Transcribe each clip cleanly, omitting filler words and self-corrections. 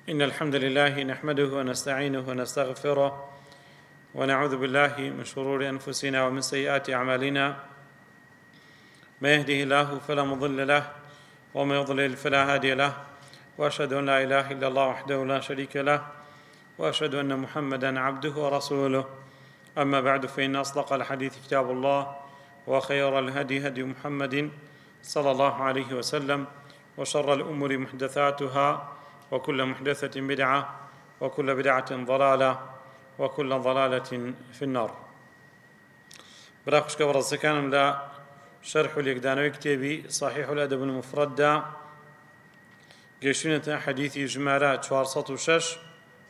إن الحمد لله نحمده ونستعينه ونستغفره ونعوذ بالله من شرور أنفسنا ومن سيئات أعمالنا. ما يهده الله فلا مضل له وما يضلل فلا هادي له، وأشهد أن لا إله إلا الله وحده لا شريك له، وأشهد أن محمدًا عبده ورسوله. أما بعد، فإن أصدق الحديث كتاب الله، وخير الهدي هدي محمد صلى الله عليه وسلم، وشر الأمور محدثاتها، وكل محدثة بدعة، وكل بدعة ضلالة، وكل ضلالة في النار. براخشك ورزكانم لا شرح اليقدانوي كتابي صحيح الأدب المفرد دا قيشونة حديث جمارات 406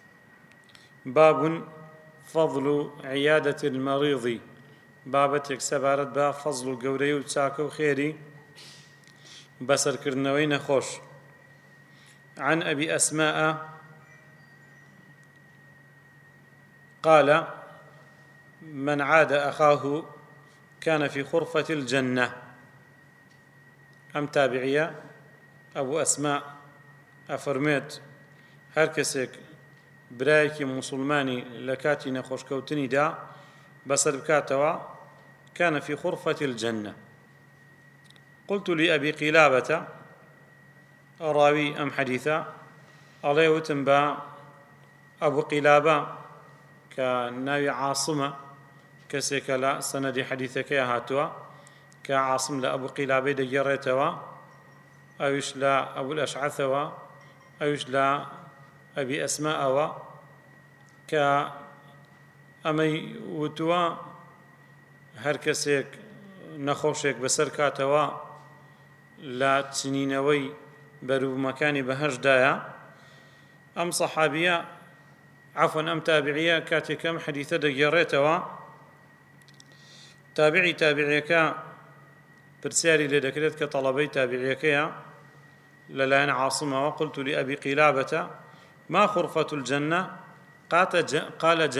باب فضل عيادة المريض، بابتك سبارت با فضل قوري وتساكو خيري بسر كرنوين خوش. عن أبي أسماء قال: من عاد أخاه كان في خرفة الجنة. أم تابعية أبو أسماء أفرميت هر کەسێک برایەکی مسلمانی لە کاتی نەخۆشکەوتنیدا بەسەر بکاتەوە كان في خرفة الجنة. قلت لأبي قلابة راوي أم حديثا عليه وتنبا أبو قلابة كناوي عاصمة كسيك لا سندي حديثك يا هاتوا كعاصم لأبو قلابة دجريتوا، أوش لا أبو الأشعثوا، أوش لا أبي أسماء، كأمي وتوا هر کەسێک نەخۆشێک بەسەر کاتەوە لە چنینەوەی بەروبوومەکانی بەهەشدایە. ئەم سەحابیە عەفوەن ئەم تابعیە کاتێک ئەم حەدیثە دەگێڕێتەوە، تابعیەکە پرسیاری لێ دەکرێت کە تەڵەبەی تابعیەکەیە لەلایەن عاصمەوە: قلت لأبي قلابة ما خرفة الجنة؟ قال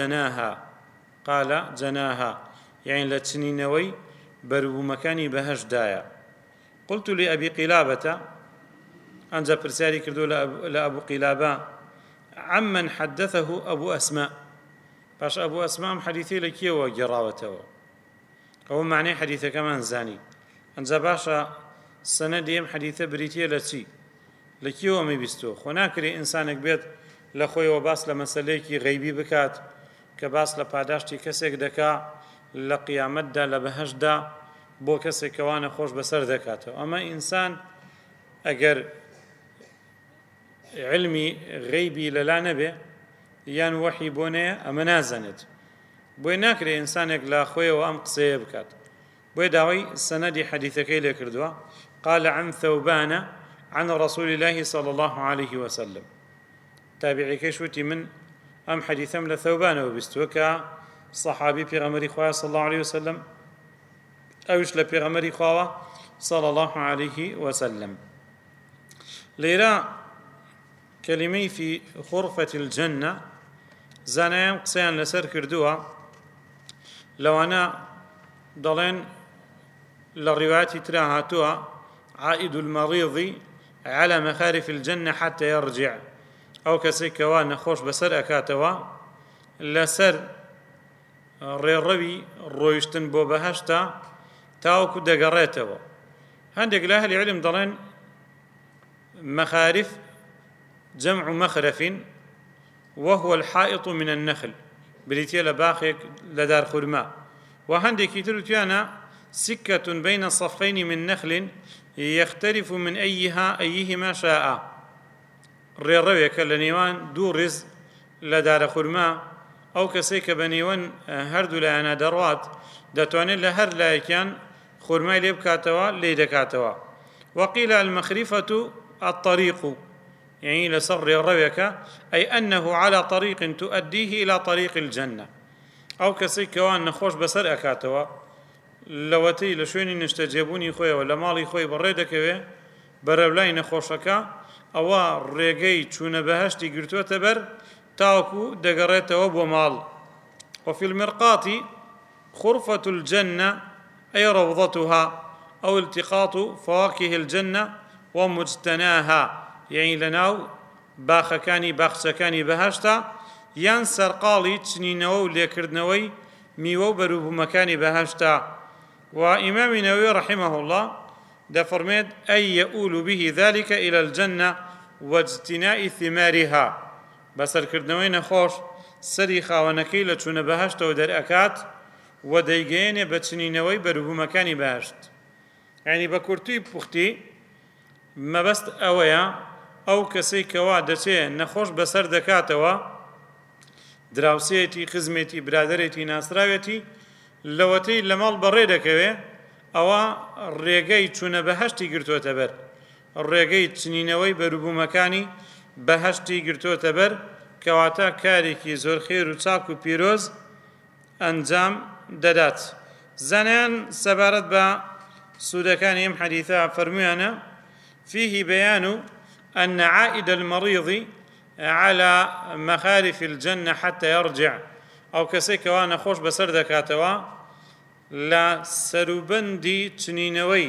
جناها، يعني لتنينوي برو مكاني بهجدايا. قلت لأبي قلابة، أنجا برسالي كردو لأبو قلابة: عمن حدثه أبو أسماء؟ باش أبو أسماء حديثي لكي وجراوته، هو معنى حديثه كمان زاني. أنجا باشا سنديم حديثه بريتية لكي ومي بيستو خناكري إنسانك بيت لخوي وباس لمساليكي غيبي بكات كباس لپاداشتي كسيك دكا لقيامتدا لبهجدا بو كسي كوانا خوش بسر دكاته. أما إنسان أجر علمي غيبي للا نبي يان وحي بوني أما نازنت بوي ناكري إنسانك لا خوي وأم قصيه بكات بوي داوي سندي حديثك إلي كردوا. قال: عن ثوبان عن رسول الله صلى الله عليه وسلم. تابعي كشوتي من أم حديثم لثوبان وبستوكا صحابي پیغمبری خواه صلى الله عليه وسلم، اوش لپیغمبری خواه صلى الله عليه وسلم. ليرا كلمة في خرفة الجنة زانيان قسيان لسر كردوها، لو أنا ضلين للروايات تراهاتوها: عائد المريض على مخارف الجنة حتى يرجع، أو كسيكوان خوش بسر أكاتوا لسر ڕێڕەوی ڕۆیشتن بۆ بەهەشتا تاوەکو دەگەڕێتەوە. هەندێک لە ئەهلی عیلم دەڵێن مەخارف جەمع مەخرەف وهو الحائط من النخل، بریتیە لە باخێک لە دار خورما. وهەندێکی تر وتیانە سكة بين صفين من نخل يختلف من أيهما شاء، ڕێڕەوێکە لە نێوان دوو ڕێز لە دارە خورما، ئەو کەسەی کە بە نێوان هەردوو لایەنە دەڕوات دەتوانێت لە هەر لایەکیان خورمای لێ بکاتەوە لێ دەکاتەوە. وقيل المخرفة الطريق، يعني لسر ڕێڕەوێکە، أي أنه على طريق تؤديه إلى طريق الجنة، ئەو کەسەی کەوان نەخۆش بەسەر ئەکاتەوە لەوەتەی لە شوێنی نیشتەجێبوونی خۆیەوە لە ماڵی خۆی بەڕێ دەکەوێ بەرەولای نەخۆشەکە، ئەوە ڕێگەی چوونە بەهەشتی گرتووەتە بەر تاوكو دقريته وبو مال. وفي المرقاة خرفة الجنة أي روضتها أو التقاط فواكه الجنة ومجتناها، يعني لناو باخەکانی باخچەکانی بەهەشتا یان سەرقاڵی چنینەوە و لێکردنەوەی میوە و بەرووبوومەکانی بەهەشتا. و ئیمامی نەووی ڕەحیمەه الله دەفەرمێت ئەی یەئول به ذلك إلى الجنة واجتناء ثمارها، بەسەرکردنەوەی نەخۆش سەری خاوەنەکەی لە چوونە بەهەشتەوە دەرئەکات و دەیگەیەنێ بە چنینەوەی بەرووبوومەکانی بەهەشت. یعنی بە کورتووی پوختی مەبەست ئەوەیە ئەو کەسەی کەوا دەچێت نەخۆش بەسەر دەکاتەوە، دراوسێتی خزمێتی برادەرێتی ناسراوێتی لەوەتەی لە ماڵ بەڕێ دەکەوێ، ئەوە ڕێگەی چوونە بەهەشتی گرتوۆتە بەر، ڕێگەی چنینەوەی بەرووبوومەکانی بەهەشتی گرتوۆتە بەر، کەواتە کارێکی زۆر خێر و چاک و پیرۆز ئەنجام دەدات. زانایان سەبارەت بە سوودەکانی ئەم حەدیثە فەرموویانە فيه بيان أن عائد المريض على مخارف الجنة حتى يرجع، أو كسيك وانا خوش بسر دكاتوا لا سروبندي تنينوي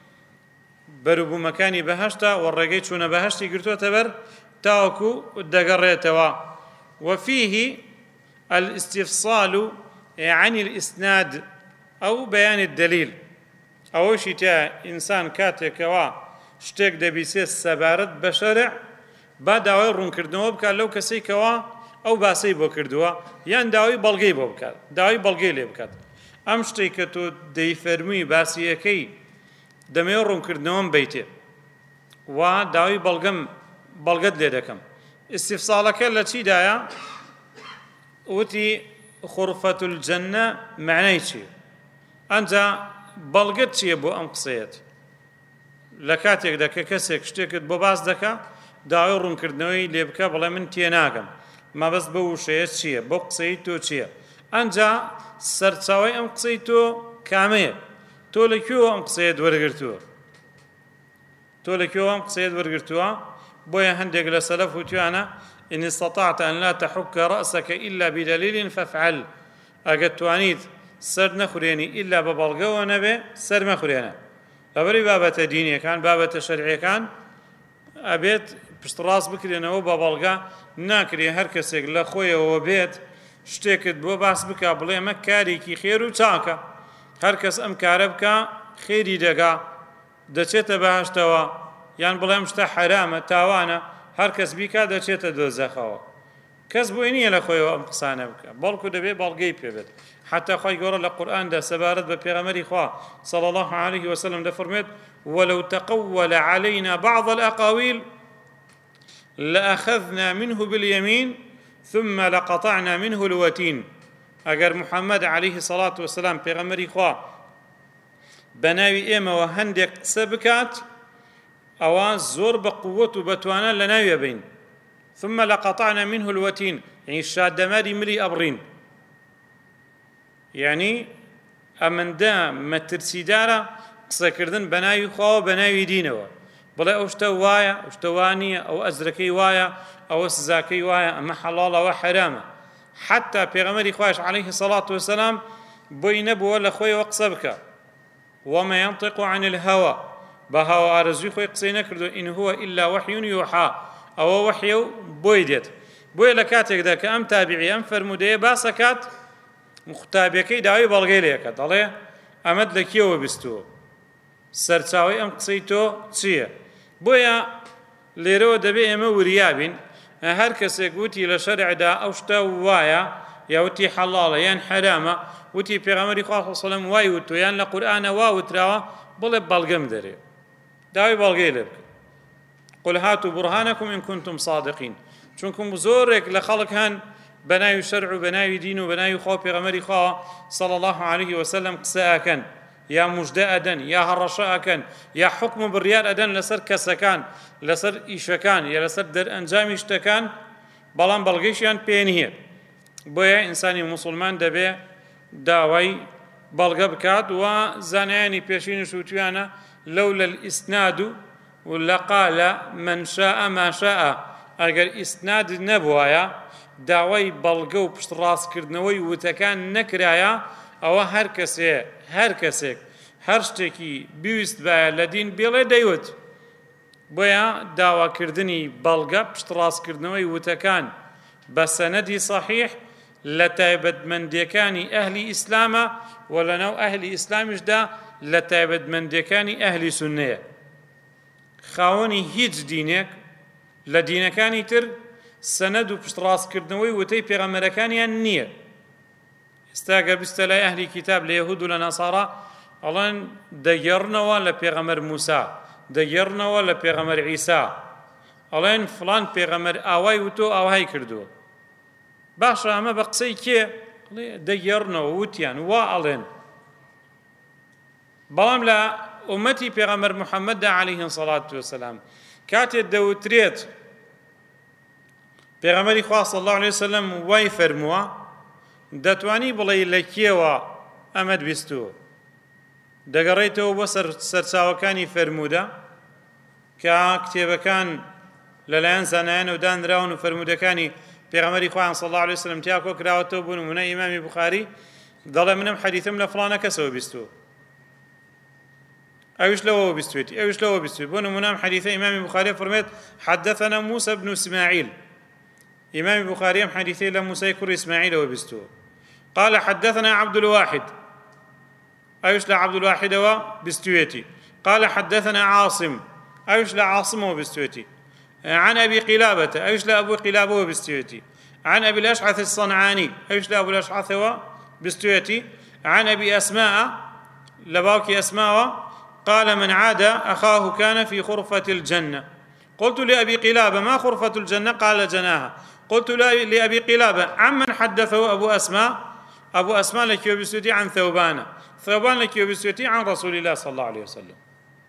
بروبو مكاني بهشتا والرقيت شونا بهشتي قرتوا تبر تاوكو دقريتوا. وفيه الاستفصال عن الإسناد أو بيان الدليل، أو شيء إنسان كاتكوا شتێک دەبیسێت سەبارەت بە شەرع با داوای ڕوونکردنەوە بکات لەو کەسەی کەوا ئەو باسی بۆ کردووە، یان داوای بەڵگەی بۆ بکات، داوای بەڵگەی لێ بکات. ئەم شتێک کە تۆ دەیفەرمووی باسیەکەی دەمەوێت ڕوونکردنەوەم بیتێ و داوای بەڵگەت لێ دەکەم. ئیستیفساڵەکە لە چیدایە؟ وتی خورفەت الجەنە معنای چییە؟ ئەنجا بەڵگەت چییە بۆ ئەم قسەیەت؟ لە کاتێکدا کە کەسێک شتێکت بۆ باس دەکا داوای ڕوونکردنەوەی لێ بکە بڵێ من تێناکەم، مەبەست بە وشەیە چییە، بۆ قسەی تۆ چییە؟ ئەنجا سەرچاوی ئەم قسەی تۆ کامەیە؟ تۆ لەکوێوە ئەم قسەیەت وەرگرتووە؟ تۆ لەکوێوە ئەم قسەیەت وەرگرتووە؟ بۆیە هەندێک لە سەلەف وتوانە إن استطعت أن لا تحك رأسك إلا بدليل فافعل، ئەگەر توانیت سەر نەخورێنی ئیلا بە بەڵگەوە نەبێ سەر مەخورێنە. لەبەری بابەتە دینیەکان بابەتە شەرعیەکان ئەبێت پشتڕاست بکرێنەوە بە بەڵگا، ناکرێ هەر کەسێک لە خۆیەوە بێت شتێکت بۆ باس بکە بڵێ ئەمە کارێکی خێر و چاکە، هەر کەس ئەم کارە بکە خێری دەگا دەچێتە بەهەشتەوە، یان بڵێ ئەم شتە حەرامە تاوانە هەر کەس بیکا دەچێتە دۆزەخەوە. کەس بۆی نییە لە خۆیەوە ئەم قسانە بکە، بەڵکو دەبێ بەڵگەی پێبێت. حتى خی گەورە لە قورئاندا سەبارەت بە پێغەمبەری خوا صلى الله عليه وسلم دەفەرمێت ولو تقول علينا بعض الأقاويل لأخذنا منه باليمين ثم لقطعنا منه الوتين. ئەگەر محەممەد عليه الصلاة والسلام پێغەمبەری خوا بەناوی ئێمەوە هەندێک قسە بکات ئەوە زۆر بە قووەت و بەتوانە لە ناوێ بین. ثم لقطعنا منه الوتين، يعني شادەمەری ملی ئەبڕین، یعنی ئەمەندە مەترسیدارە قسەکردن بە ناوی خواوە بە ناوی دینەوە، بڵێ ئەو شتە وایە ئەو شتە وانییە، ئەو ئەزرەکەی وایە ئەوە سزاکەی وایە، ئەمە حەڵاڵە ئەوە حەرامە. حتى پێغەمبەری خوایش عليه الصلاة والسلام بۆی نەبووە لە خۆیەوە قسە بکە. وما ينطق عن الهوى، بە هەوا ئارەزووی خۆی قسەی نەکردو، إن هو إلا وحي يوحى، ئەوە وحیە و بۆی دێت. بۆیە لە کاتێکدا کە ئەم تابعی ئەم فەرمودەیە باسەکات مختابەکەی داوای بەڵگەی لێکە، دەڵێ ئەمەد لە کێوە بیستووە، سەرچاوی ئەم قسەی تۆ چییە؟ بۆیە لێرەوە دەبێ ئێمە وریابین هەر کەسێک وتی لە شەرعدا ئەو شتە وایە یا وتی حەڵاڵە یان حەرامە، وتی پێغەمبەری خوا صلی الله علیه و سلم وای وتووە یان لە قورئانە وا وتراوە، بڵێ بەڵگەم دەرێ، داوای بەڵگەی لێ بکە. قل هاتوا برهانكم إن كنتم صادقين. چونکم زۆرێک لە خەڵک هەن بەناوی شەرع و بەناوی دین و بەناوی خوا پێغەمبەری خوا صلی الله عليه وسلم قسە ئەکەن، یا موژدە ئەدەن، یا هەڕەشە ئەکەن، یا حکم و بڕیار ئەدەن لەسەر کەسەکان، لەسەر ئیشەکان، یا لەسەر دەرئەنجامی شتەکان، بەڵام بەڵگەیشیان پێ نییە. بۆیە ئینسانی موسڵمان دەبێ داوای بەڵگە بکات. و زانایانی پێشینش وتویانە لەولە الئیسناد لقال من شاء ما شاء، ئەگەر ئیسناد نەبوایە داوای بەڵگە و پشتڕاستکردنەوەی وتەکان نەکرایە، ئەوە هەر کەسێک هەر شتێکی بیویست بایە لە دین بێڵێ دەیوت، بۆیە داواکردنی بەڵگە پشتڕاستکردنەوەی وتەکان بە سەنەدی صحیح لە تایبەتمەندیەکانی ئەهلی ئیسلامە و لەناو ئەهلی ئیسلامیشدا لە تایبەتمەندیەکانی ئەهلی سوننەیە. خاوەنی هیچ دینێک لە دینەکانی تر سەنەد و پشتڕاستکردنەوەی وتەی پێغەمبەرەکانیان نییە. ئێستا گەر بیستە لای ئەهلی کیتاب لە یەهود و لە نەسارا ئەڵێن دەگەڕنەوە لە پێغەمبەر موسا، دەگەڕنەوە لە پێغەمبەر عیسا، ئەڵێن فڵان پێغەمبەر ئاوای وتۆ ئاوای کردووە. باشە ئەمە بە قسەی کێ؟ دەگەڕنەوە وتیان وا ئەڵێن. بەڵام لە ئومەتی پێغەمبەر محەممەددا عەلەیهی سەڵات وەسەلام کاتێک دەوترێت پێغەمبەری خوا صلی الله علیه وسلم وای فەرمووە، دەتوانی بڵێ لە کێوە ئەمەت بیستووە؟ دەگەڕێیتەوە بۆ سەرچاوەکانی فەرموودە کە کتێبەکان لەلایەن زانایانەوە دانراون و فەرموودەکانی پێغەمبەری خوا صلی الله علیه وسلم تیا کۆ کراوەتەوە بوون. نمونە ئیمامی بوخاری دەڵێ منم حەدیثم لە فڵانە کەسەوە بیستووە، ئەویش لەوەوە بیستوێتی، ئەویش لەوە بیستوێت. بۆ نمونە حەدیثە ئیمامی بوخاری فەرمێت حدثنا موسى بن إسماعيل، إمام البخاري حديثي لموسى كر إسماعيل وبستو. قال حدثنا عبد الواحد، أيش لا عبد الواحد وبستويتي. قال حدثنا عاصم، أيش لا عاصم وبستويتي. عن أبي قلابة، أيش لا أبو قلابة وبستويتي. عن أبي الأشعث الصنعاني، أيش لا أبو الأشعث وبستويتي. عن أبي أسماء لباوكي أسماء قال من عاد أخاه كان في خرفة الجنة. قلت لأبي قلابة ما خرفة الجنة؟ قال جناها. قلت لأبي قلابة عمن حدثه أبو أسماء؟ أبو أسماء لك يبسوتي عن ثوبان، ثوبان لك يبسوتي عن رسول الله صلى الله عليه وسلم.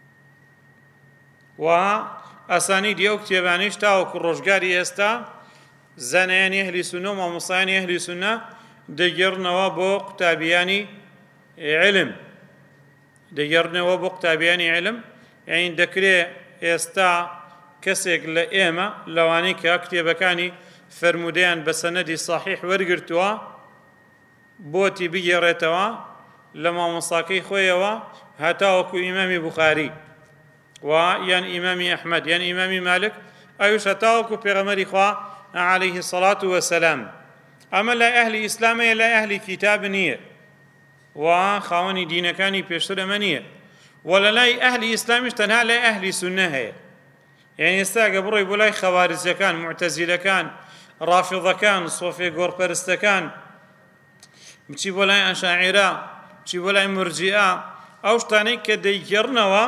وأسانيد يو كتابانيش تاوك الرجقاري يستا زانياني أهل سنة ومصاني أهل سنة دقرنا وبو قتابياني علم، دقرنا وبو قتابياني علم، يعني دكري يستا کەسێک لە ئێمە لەوانەی کە کتێبەکانی فەرمودەیان بە سەنەدی صحیح وەرگرتووە بۆتی بگێڕێتەوە لە مامۆستاکەی خۆیەوە هەتاوەکو ئیمامی بوخاری و یان ئیمامی ئەحمەد یان ئیمامی مالک، ئەویش هەتاوەکو پێغەمبەری خوا عەلەیهی سەڵات وەسەلام. ئەمە لای ئەهلی ئیسلامەیە، لای ئەهلی کیتاب نییە و خاوەنی دینەکانی پێشتر ئەمە نییە. و لە لای ئەهلی ئیسلامیش تەنها لای ئەهلی سوننە هەیە. يعني ئێستا بڕۆی بۆ لای خەوارجەکان، معتەزیلەکان، ڕافیضەکان، سۆفێ گۆڕپەرستەکان، بچی بۆ لای ئەشاعیرە، بچی بۆ لای مرجیئە، ئەو شتانەی کە دەیگەڕنەوە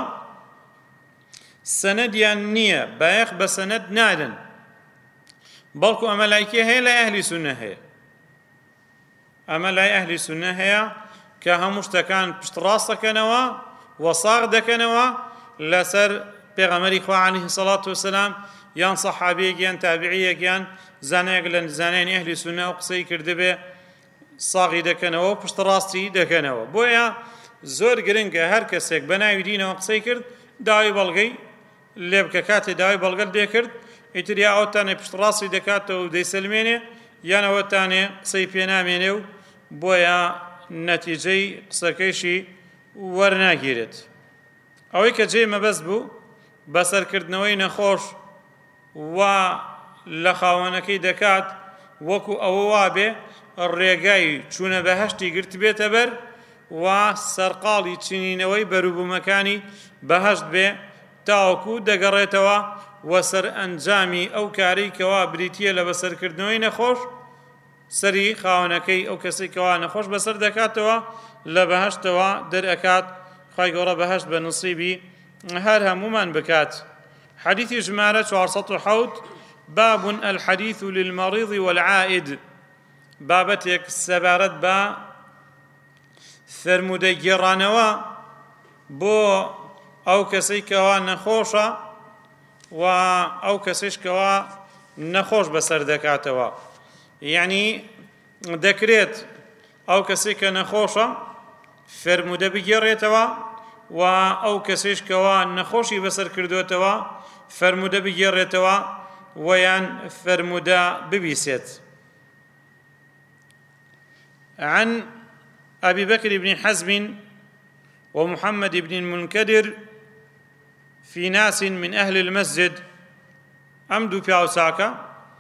سەنەدیان نییە، بایەخ بە سەنەد نادەن، بەڵکو ئەمە لای کێ هەیە؟ لای ئەهلی سوننە هەیە. ئەمە لای ئەهلی سوننە هەیە کە هەموو شتەکان پشتڕاست دەکەنەوە وەساغ دەکەنەوە لەسەر پێغەمبەری خوا عەلەیهی سەڵات وەسەلام یان سەحابەیەک یان تابعیەک یان زانایەک لە زانایانی ئەهلی سوننە ئەو قسەی کردبێ ساغی دەکەنەوە و پشتڕاستی دەکەنەوە. بۆیە زۆر گرنگە هەر کەسێک بە ناوی دینەوە قسەی کرد داوای بەڵگەی لێ بکە. کاتێ داوای بەڵگەت لێ کرد ئیتر یا ئەوتانێ پشتڕاستی دەکاتەوە و دەیسەلمێنێ یان ئەوەتانێ قسەی پێ نامێنێ و بۆیە نەتیجەی قسەکەیشی وەرناگیرێت. ئەوەی کە جێ مەبەست بوو بەسەرکردنەوەی نەخۆش و لە خاوەنەکەی دەکات وەکو ئەوە وابێ ڕێگای چوونە بەهەشتی گرت بێتە بەر و سەرقاڵی چینینەوەی بەروبوومەکانی بەهەشت بێ تاوەکو دەگەڕێتەوە و سەر ئەنجامی ئەو کارەی کەوا بریتیە لە بەسەرکردنەوەی نەخۆش سەری خاوەنەکەی ئەو کەسەی کەوا نەخۆش بەسەر دەکاتەوە لە بەهەشتەوە دەرئەکات. خوای گەورە بەهەشت بە نصیبی هەر هەمومان بکات. حديث ژمارە 407 باب الحديث للمريض والعائد، بابەتێک سەبارەت بە فەرموودەی گێڕانەوە بۆ ئەو کەسەی کەوا نەخۆشە و ئەو کەسەیش کەوا نەخۆش بەسەر دەکاتەوە. یعنی دەکرێت ئەو کەسەی کە نەخۆشە فەرموودە بگێڕێتەوە و ئەو کەسیش کەوا نەخۆشی بەسەر کردوێتەوە فەرموودە بگێڕێتەوە ویان فەرموودە ببیسێت. عن أبي بكر بن حزم ومحمد بن المنكدر في ناس من أهل المسجد أمدو بياوساكا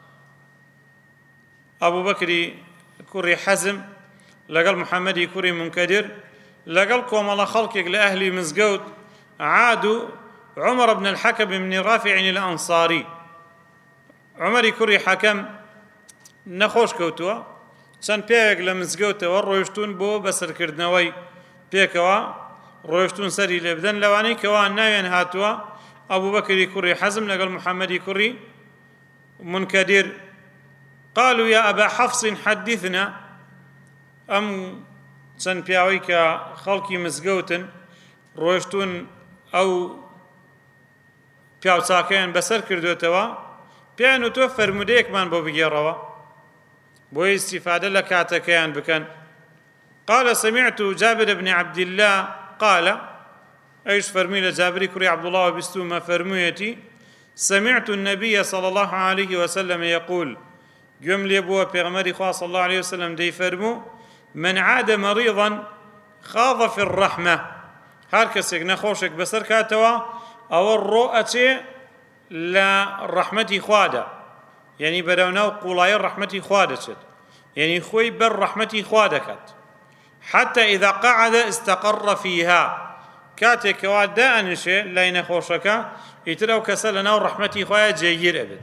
أبو بكر كوري حزم لقال محمد كوري منكدر لقال كومال خلقك لأهل مزقود عادوا عمر بن الحكم بن رافع الأنصاري عمر كوري حكم نخوش كوتوا چەند پیاوێک لە مزگەوتەوە ڕۆیشتون بۆ بەسەرکردنەوەی پێکەوە ڕۆیشتون سەری لێ بدەن لەوانەی کەوا ناوێن هاتووە ئەبوو بەکری کوڕی حەزم لەگەڵ محەممەدی کوڕی منکەدیر قالوا يا أبا حفص حدثنا ئەم چەند پیاوەی کە خەڵکی مزگەوتن ڕۆیشتون ئەو پیاوچاکەیان بەسەر کردوێتەوە پیان و تۆ فەرمودەیەکمان بۆ بگێڕەوە بۆی استفادە لە کاتەکەیان بکەن قال سمعت جابر بن عبد الله قال ايش فرمي لجابر كري عبد الله وبستوما فرميتي سمعت النبي صلى الله عليه وسلم يقول جملة بوا بيغمري خاص صلى الله عليه وسلم دي فرمو من عاد مريضا خاض في الرحمة هاركسك نخوشك بسر كاتوا او الرؤة لا رحمتي خوادا يعني بدوناو قولاي رحمتي خوادت يعني خوي بر رحمتي خوادكت حتى إذا قعد استقر فيها كاتك وادا أنشي لين خوشك يتلو كسلنا ورحمتي خويا جير أبد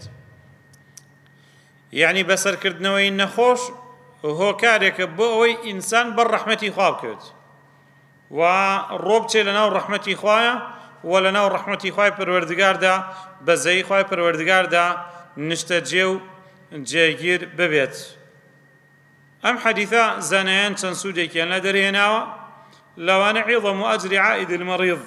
يعني بسر كردنوي نخوش وهو كارك بوي إنسان بر رحمتي خواب كرد والروبتي لنا ورحمتي خويا ولنا ورحمتي خويا پروردگار دا بزي خويا پروردگار دا نشتجيو جير ببيت أم حديثا زانيان تنسودي كان لدريناوا لوان عظم أجر عائد المريض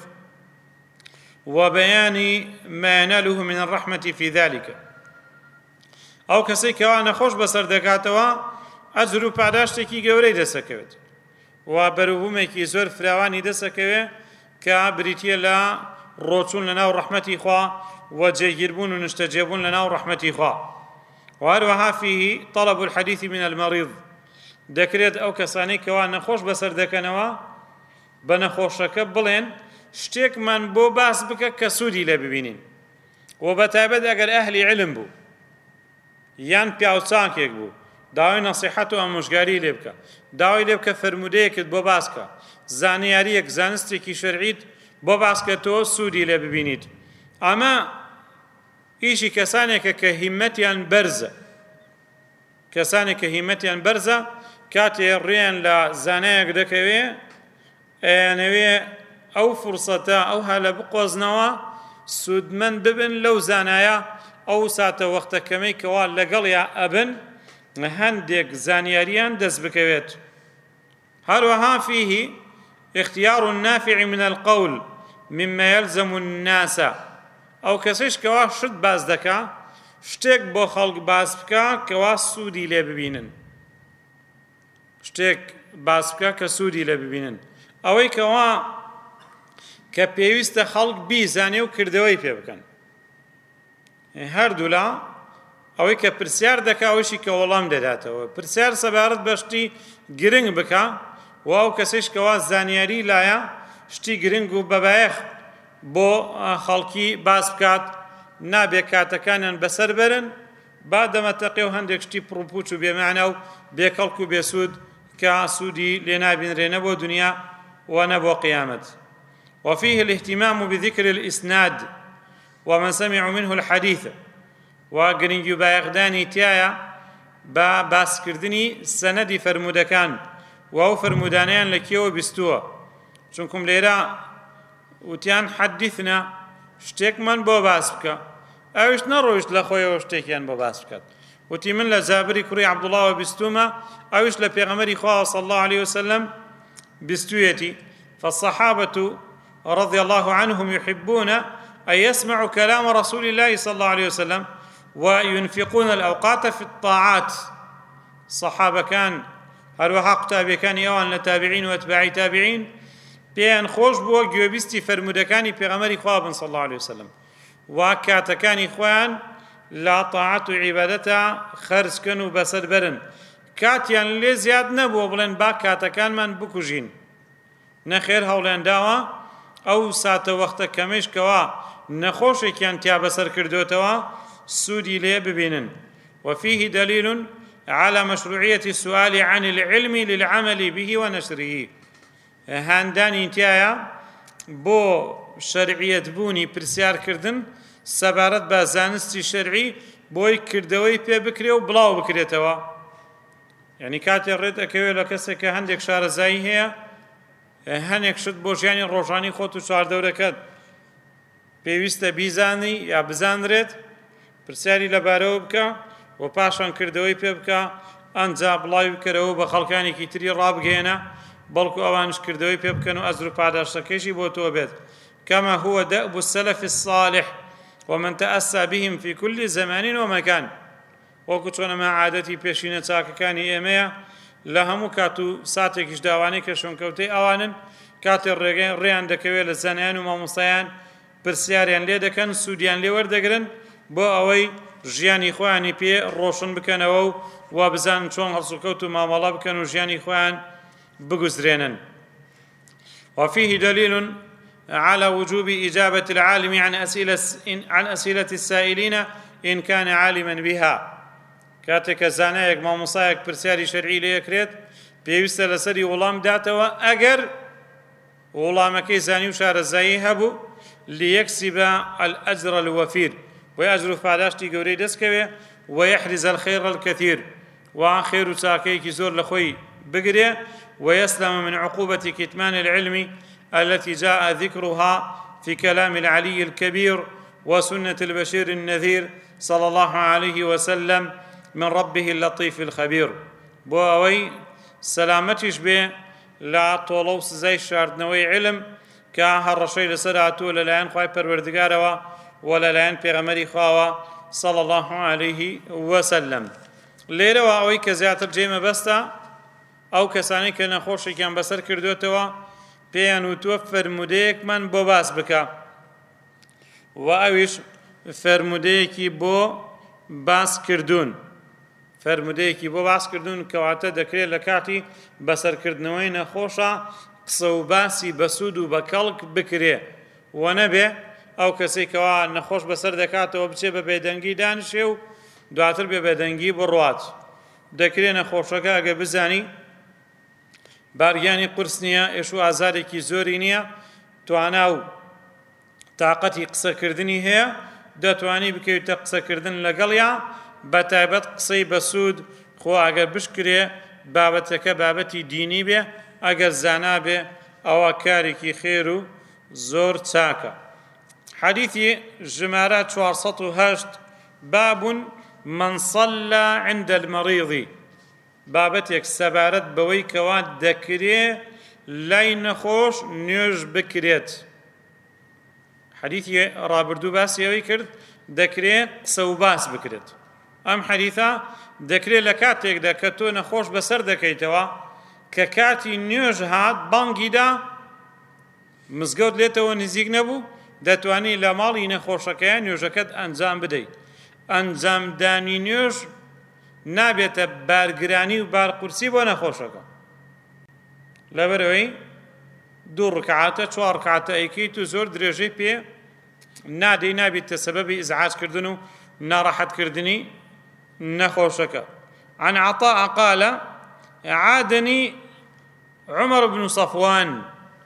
وبيان ما يناله من الرحمة في ذلك أو كسي كوانا خوش بسر دكاتوا أجر بعداشتكي قوري دسكوت وبروبوميكي زور فراواني دسكوت كابريتيا لا روتون لنا ورحمة إخوة وجيربون ونستجيبون لنا ورحمة إخوة وهذا فيه طلب الحديث من المريض دەکرێت ئەو کەسانەی کەوا نەخۆش بەسەر دەکەنەوە بە نەخۆشەکە بڵێن شتێکمان بۆ باس بکە کە سوودی لێ ببینین و بەتایبەت ئەگەر ئەهلی علم بوو یان پیاوچاکێک بوو داوای نەسیحەت و ئامۆژگاری لێ بکە داوای لێ بکە فەرمودەیەکت بۆ باس بکە زانیاریەک زانستێکی شەرعیت بۆ باسکەتەوە سوودی لێ ببینیت ئەمە ئیشی کەسانێکە کە هیممەتیان بەرزە کەسانێک کە هیممەتیان بەرزە کاتێ ڕێیان لە زانایەک دەکەوێ ئەیانەوێ ئەو فرسەتە ئەو هەلە بقۆزنەوە سوودمەند ببن لەو زانایە ئەو ساتە وەختەکەمەی کەوا لەگەڵیا ئەبن هەندێک زانیاریان دەست بکەوێت هەروەها فيه اختيار النافع من القول مما يلزم الناس ئەو کەسەش کەوا شت باز دەکا شتێک بۆ خەڵک باس بکە کەوا سوودی لێ ببینن شتێک باس بکە کە سوودی لێ ببینن ئەوەی کەوا کە پێویستە خەڵک بیزانێ و کردەوەی پێ بکەن هەردوو لا ئەوەی کە پرسیار دەکا ئەوەشی کە وەڵام دەداتەوە پرسیار سەبارەت بە شتی گرنگ بکە و ئەو کەسێش کەوا زانیاری لایە شتی گرنگ و بەبایەخ بۆ خەڵکی باس بکات نابێ کاتەکانیان بەسەر بەرن با دەمەتەقێ و هەندێک شتی پڕپوچ و بێمانە و بێکەڵک و بێسوود کە سوودی لێ نابینرێ نە بۆ دنیا و نە بۆ قیامەت وفيه الاهتمام بذكر الإسناد ومن سمع منه الحديث وقرنجي بايغداني تيايا با باسكردني سندي فرمودكان وهو فرمودانيان لكيو بستوى چونكم ليرا وتيان حدثنا شتێک من بۆ باس بکە ئەوش نەڕۆیشت لە خۆیەوە شتێکیان بۆ باس بکات وتی من لە جابری کوڕی عەبدوڵڵاوە بیستومە ئەوش لە پێغەمبەری خوا صلی الله عليه وسلم بیستویەتی فالصحابة رضي الله عنهم يحبون أن يسمعوا كلام رسول الله صلى الله عليه وسلم وينفقون الأوقات في الطاعات صحابة كان هەروەها قوتابیەکانی ئەوان لە تابعین و ئەتباعی تابعین پێیان خۆش بووە گوێبیستی فەرمودەکانی پێغەمبەری خوا بن صلی الله عليه وسلم و کاتەکانی خۆیان لە تاعەت و عیبادەتە خەرجکەن و بەسەر بەرن کاتیان لێ زیاد نەبووە بڵێن با کاتەکانمان بکوژین نەخێر هەوڵیان داوە ئەو ساتە وەختە کەمەشکەوە نەخۆشێکیان تیا بەسەر کردوێتەوە سوودی لێ ببینن. وفيه دليل على مشروعية السؤال عن العلم للعمل به ونشره. هاندانی تایە بۆ شەرعیەت بوونی پرسیارکردن سەبارەت بە زانستی شەرعی بۆی کردەوەی پێ بکرێ و بڵاو بکرێتەوە. یعنی کاتێ ڕێت ئەکەوێت لە کەسێک کە هەندێک شارەزایی هەیە، هەنێک شت بۆ ژیانی ڕۆژانی خۆت و چواردەورەکەت پێویستە بیزانی یا بزانرێت، پرسیاری لەبارەوە بکە و پاشان کردەوەی پێ بکە، ئەنجا بڵاوی بکەرەوە بە خەڵکانێکی تری ڕابگەێنە، بەڵکو ئەوانش کردەوەی پێ بکەن و ئەزر و پاداشتەکەشی بۆ تۆ بێت. كما هو دأب السلف الصالح ومن تأسى بهم في كل زمان ومكان. وەکو چۆنەمە عادەتی پێشینە چاکەکانی ئێمەیە لە هەموو کات و ساتێکیش داوانەی کە شۆنکەوتەی ئەوانن کاتێ ڕێیان دەکەوێت لە زانایان و مامۆستایان پرسیاریان لێ دەکەن، سوودیان لێ وەردەگرن بۆ ئەوەی ژیانی خۆیانی پێ ڕۆشن بکەنەوە و وا بزانن چۆن هەڵسوکەوت و مامەڵە بکەن و ژیانی خۆیان بگوزرێنن. وفيه دليل على وجوب إجابة العالم عن أسئلة السائلين إن كان عالما بها. کاتێک کە زانایەک مامۆسایەک پرسیاری شەرعی لێ یەکرێت پێویستە لەسەری وەڵام داتەوە ئەگەر وەڵامەکەی زانی و شارەزایی هەبوو ليكسب الأجر الوفير ويأجر فاداشتي قوري دسكوي ويحرز الخير الكثير وخير ساكيك زور لخوي بقري ويسلم من عقوبة كتمان العلم التي جاء ذكرها في كلام العلي الكبير وسنة البشير النذير صلى الله عليه وسلم من ربه اللطيف الخبير. بوأوي سلامتش به لا طولوس زي شاردنوي علم كهر شيء لسرعته للاين خواي پروردگاروا ولا لاين پیغمبري خواوا صلى الله عليه وسلم. ليرة وأوي كزياتر جيمة بستا أو كساني كنا خوشي كان بسر كردوتوا بيان وتوفر مديك من بو باس بكا وأويش فرموديكي بو باس كردون فرموديكي بو باس كردون كواتا دكري لكاتي بسر كردنوين خوشا قصو باسي بسود وبكالك بكري ونبي أو كسي كوا نخوش بسر دكاتو وبچه ببيدنگي دانشيو دواتر ببيدنگي بروات دكري نخوشكا اگه بزاني بارياني قرسنيا اشو آزاريكي زورينيا تواناو تاقەتی قسەکردنی هەیە دەتوانی بکەویتە قسەکردن لەگەڵیا بە تایبەت قسەی بەسوود خۆ ئەگەر بشکرێ بابەتەکە بابەتی دینی بێ ئەگەر زانا بێ ئەوە کارێکی خێر و زۆر چاکە. حەدیثی ژمارە 408 باب من صلى عند المريض بابەتێک سەبارەت بەوەی کەوا دەکرێ لای نەخۆش نوێژ بکرێت. حديثي رابردو باس يوي كرد دكري قسو باس بكرد ام حديثا دكري لكاتيك دكتو نخوش بسر دكيتوا ككاتي نيوج هات بانگي دا مزگود ليتو نزيق نبو دتواني لمالي نخوشكيان نيوجكت انزام بدي انزام داني نيوج نابيت بارگراني و بارقرسي بو نخوشكا لبروي 2 ركعات 4 ركعات ايكيتو زور درجي بي نادي نابي تسبب ازعاج كردنو ناراحت كردني نخوشك. عن عطاء قال عادني عمر بن صفوان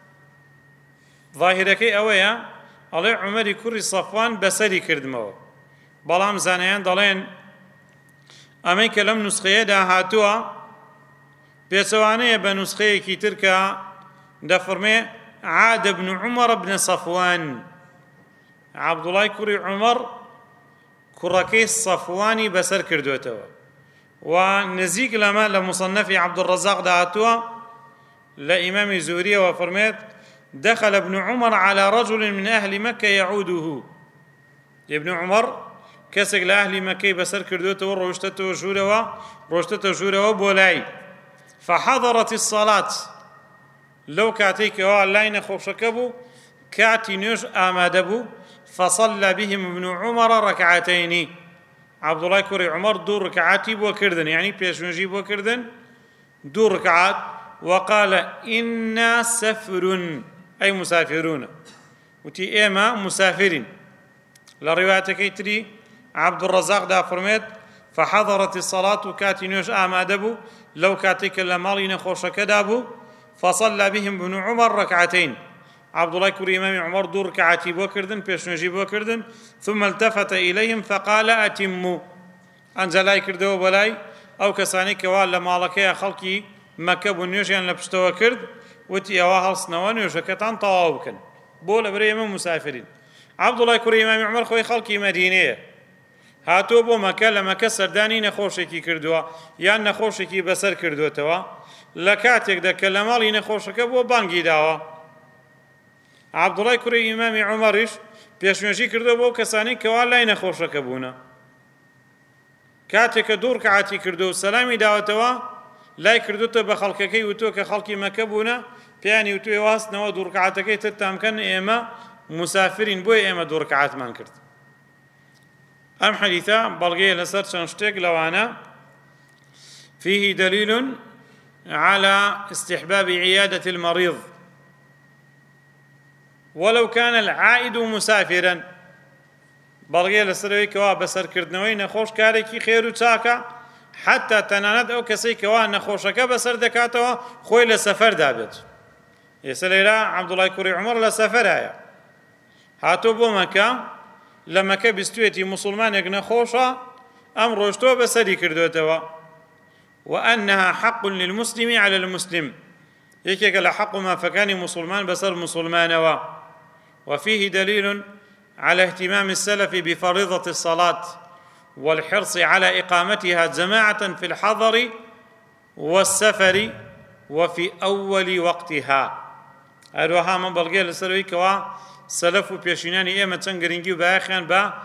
ظاهرك اويا علي عمر كري صفوان بسري كردمو بلام زانيان دلين اميك لم نسخيه دا هاتوا بيسوانيه بنسخيه كي تركا دفرمي عاد ابن عمر بن صفوان عبد الله كري عمر كركي صفواني بسر كردوتوا ونزيق لما لمصنف عبد الرزاق دعاتوا لإمام زهري وفرميت دخل ابن عمر على رجل من أهل مكة يعوده ابن عمر كسق لأهل مكة بسر كردوتوا روشتته جوروا بولاي فحضرت الصلاة لو كاتيك لاين خوشكبو كاتي نوش آمادبو فصلى بهم ابن عمر ركعتين عبد الله كوري عمر 2 ركعاتي بوكردن يعني بيشنجي بوكردن 2 ركعات وقال إنا سفر أي مسافرون وتي إما مسافرين لروايتكي تري عبد الرزاق دا فرميت فحضرت الصلاة كاتي نوش آمادبو لو كاتيك لمالي نخوشك دابو فصلى بهم ابن عمر ركعتين عبد الله كوري إمام عمر دور ركعتي بوكردن بيش نجي بوكردن ثم التفت إليهم فقال أتموا أنزلاي كردو بلاي أو كساني كوال لمالكي خلقي مكة نيوشيان لبشتوا كرد وتي أواهل سنوان نيوشكتان طواوكن بول بريم مسافرين عبد الله كوري إمام عمر خوي خلقي مدينة هاتو بو مكة لمكة سرداني نخوشكي كردوا يان نخوشكي بسر كردوا توا لكاتك دا كلمالي نخوشك بو بانجي داوا عبد الله كوري إمام عمرش پێشنوێژی کردو بۆ کەسانی کەوا لای نەخۆشەکە بوونە کاتێککە دوور کەعاتی کردو و سەلامی داوەتەوە لای کردوتە بە خەڵکەکەی وتۆ کە خەڵکی مەکە بوونە پێیانی وتوێ واستنەوە دوور کەعاتەکەی ترتامکەن ئێمە مسافرین بۆی ئێمە دوور کەعاتمان کرد ئەم حەدیثە بەڵگەیە لەسەر چەند شتێک لەوانە فيه دليل على استحباب عيادة المريض ولو كان العائد مسافرا بەڵگەیە لەسەرەوەی کەوا بەسەرکردنەوەی نەخۆش کارێکی خێر و چاکە حتا تەنانەت ئەو کەسەی کەوا نەخۆشەکە بەسەر دەکاتەوە خۆی لە سەفەردا بێت ئێستا لێرە عەبدوڵای کوڕی عومەر لە سەفەرایە هاتۆ بۆ مەکە لە مەکە بیستوێتی موسڵمانێک نەخۆشە ئەم ڕۆژتۆ بەسەری کردوێتەوە وأنها حق للمسلم على المسلم يكيك لحق ما فكان مسلمان بسر مسلمان وفيه دليل على اهتمام السلف بفريضة الصلاة والحرص على إقامتها جماعة في الحضر والسفر وفي أول وقتها أروها من بلغي لسروي كوا سلف بيشيناني إيما تنقرنجي وباخيان با